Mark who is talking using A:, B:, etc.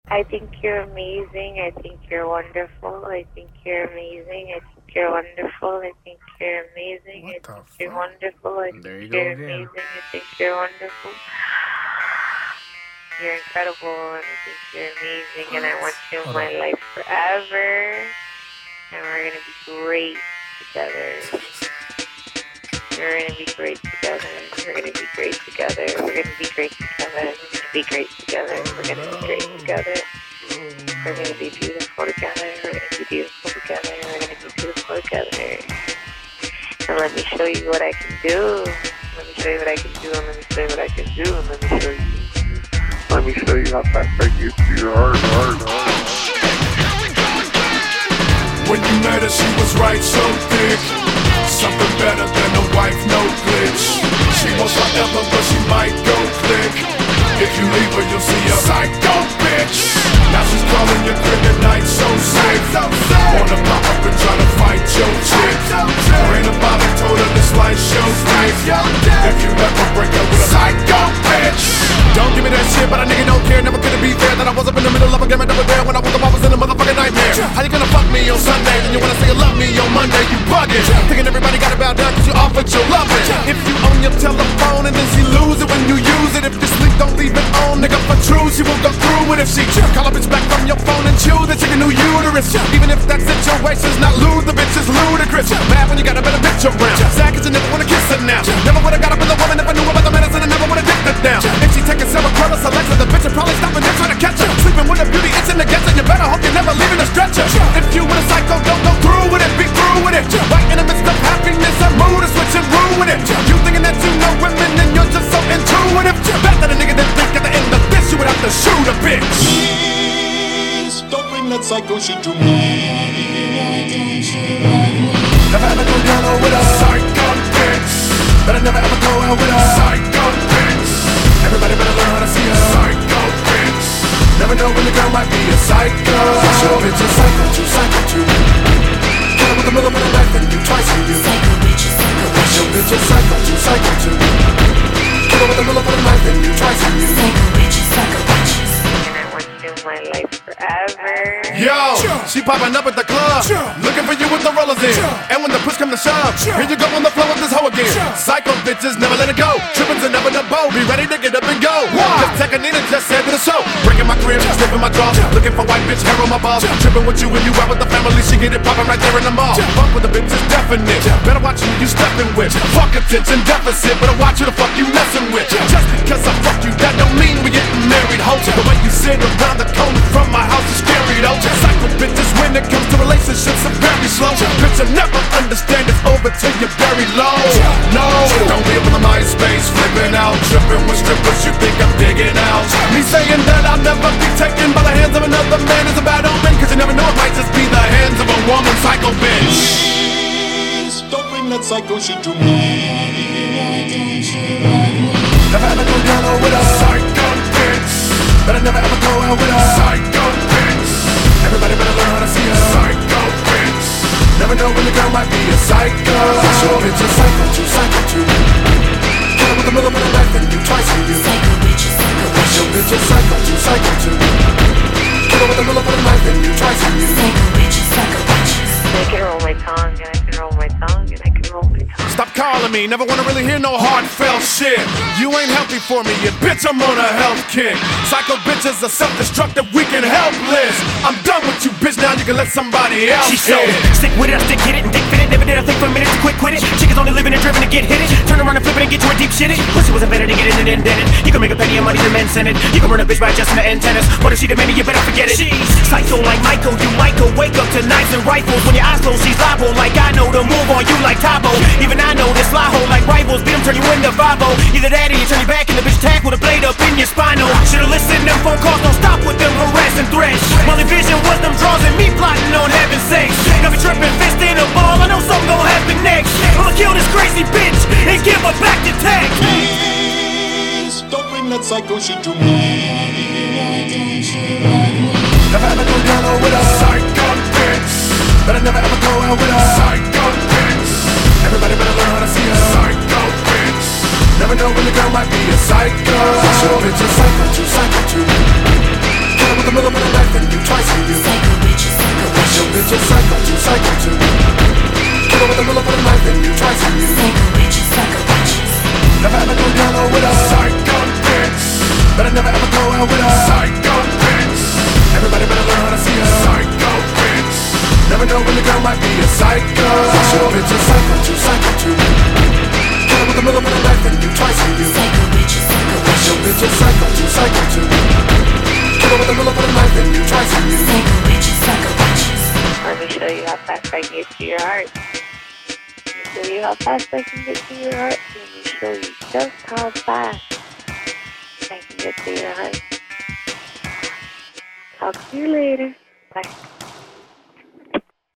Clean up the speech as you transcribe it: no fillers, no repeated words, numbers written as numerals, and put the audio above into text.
A: I think you're amazing. I think you're wonderful. I think you're amazing. I think you're wonderful. I think you're amazing. I think you're wonderful. I think you're amazing. I think you're wonderful. You're incredible, and I think you're amazing, and I want you in my life forever. And we're gonna be great together. We're gonna be great together. We're gonna be great together. We're gonna be great together. We're gonna be great together. We're gonna be great together. We're gonna be beautiful together. We're gonna be beautiful together. We're gonna be beautiful together. And let me show you what I can do. Let me show you what I can do. And let me show you what I can do. And let me show you. Let me show you how fast I get to your heart.
B: When you met her, she was right so thick. Something better than a wife, no glitch. She wants forever, but she might go click. If you leave her, you'll see a psycho bitch. Now she's calling your crib at night, so sick. Wanna pop up and try to fight your chick. Ain't about it, told her this life show quick. If you ever break up with a psycho bitch. Don't give me that shit, but a nigga don't care. Never could it be fair that I was up in the middle of a game and never there. When I woke up, I was in a motherfucking nightmare. How you gonna fuck me on Sunday? Then you wanna say you love me on Monday? You bugging. Thinking everybody got to bow down cause you offered your loving. If you own your telephone and then she lose it when you use it. If you sleep, don't leave it on. Nigga, for true, she won't go through it. If she call a bitch back from your phone and chew the chicken new uterus. Even if that situation's not lose, the bitch is ludicrous. Mad when you got a better bitch around. Sad cause you never wanna kiss her now. Never would've got up with a woman if I knew about the medicine and never would've dicked her down. If she taking several colors, Alexa, the bitch would probably stop and then try to catch her. Sleeping with a beauty, itching to get her. You better hope you're never leaving a stretcher. If you with a psycho, don't go through with it, be through with it. Right in the midst of happiness, her mood is switching, ruin it. You thinking that you know women and you're just so intuitive. Back to the nigga that think at the end of this, you would have to shoot a bitch.
C: Please don't bring that psycho shit to me.
B: Never ever go down with a psycho bitch. Better never ever go out with a psycho bitch. Everybody better learn how to see a psycho bitch. Never know when the girl might be a psycho. Your bitch is psycho too, psycho too. Kill her with the middle of the knife and you twice and you.
D: Psycho bitch is psycho bitch.
B: Your bitch is psycho too, psycho too. Kill her with the middle of the knife and you twice and you.
D: Psycho bitch is psycho bitches.
A: And I want you in my life forever.
B: Yo, she popping up at the club, looking for you with the rollers in. And when the push come to shove, here you go on the floor with this hoe again. Psycho bitches never let it go. Trippin's inevitable, be ready to get up and go. Cause Tekanina just said to the show, breaking my crib, slipping my drawers, looking for white bitch hair on my balls. Tripping with you when you out with the family, she get it popping right there in the mall. Fuck with the bitch is definite, better watch who you stepping with. Fuck attention deficit, better watch who the fuck you messing with. Just because I fuck you, that don't mean we getting married, ho. The way you sit around the corner from my house is scary, though. Psycho bitches when it comes to relationships are very slow. Bitch, you'll never understand it's over till you're very low. No, don't be up on the MySpace, flipping out, tripping with strippers. You think I'm digging out? Me saying that I'll never be taken by the hands of another man is a bad omen. Cause you never know, it might just be the hands of a woman. Psycho bitch.
C: Please don't bring that psycho shit to me.
B: Never ever go down with a psycho bitch. Better never ever go out with a psycho bitch. Everybody better learn how to see a psycho bitch. Never know when the girl might be a psycho. Your bitch is psycho too, psycho too. Kill her with the middle of the knife and you twice and you.
D: Psycho bitch is psycho bitch.
B: Your bitch is psycho too, psycho too. Kill her with the middle of the knife and you twice and you.
D: Psycho bitch is psycho bitches.
A: I can roll my tongue, and I can roll my tongue, and I can roll my tongue.
B: Stop calling me, never wanna really hear no heartfelt shit. You ain't healthy for me, and bitch, I'm on a health kick. Psycho bitches are self-destructive, weak and helpless. I'm done with you, bitch, now you can let somebody else.
E: She's so sick with it, I stick hit it and dick fit it. Never did I think for a minute to quit it. Chickens only living and driven to get hit it. Turn around and flip it and get you a deep shit it. Pussy wasn't better to get in and indent it. You can make a penny of money, the men send it. You can run a bitch by adjusting the antennas. What if she demanded, you better forget it. She's psycho like Michael, you Michael. Wake up to knives and rifles. When your eyes closed, she's liable. Like I know to move on you like Tabo. Even I know this fly hole like rivals. Beat them, turn you into 5-0. Either that or you turn your back and the bitch tack with a blade up in your spinal. Should've listened, them phone calls don't stop with them harassing threats. My only vision was them draws and me plotting on heaven's sakes. Got me tripping, fist in a ball, I know something gon' happen next. I'ma kill this crazy bitch and give her back the tech.
C: Please don't bring that psycho shit to me.
B: Never ever go down with a psycho bitch. Better never ever go out with a psycho bitch. Everybody better learn how to see a psycho bitch. Never know when the girl might be a psycho. Your bitch is psycho too, psycho too. Kill her with the middle of the knife and you twice and you.
D: Psycho bitches, psycho
B: Your
D: bitches.
B: bitch is psycho too, psycho too. Kill her with the middle of the knife and you twice and you.
D: Psycho bitches, psycho bitches.
B: Never ever go down low with a psycho bitch. Better never ever go out with a psycho bitch. Everybody better learn how to see a psycho bitch. Never know when the girl might be a psycho. Your bitch is psycho too, psycho too. Kill her with the middle of the knife and you twice and you.
D: Psycho bitches, psycho
B: Your
D: bitches.
B: bitch is psycho too, psycho too. Kill her with the middle of the knife and you twice and you.
D: Psycho bitches, psycho bitches.
A: Let me show you how fast I can get to your heart. Let me show you how fast I can get to your heart. Let me show you just how fast I can get to your heart. Talk to you later. Bye.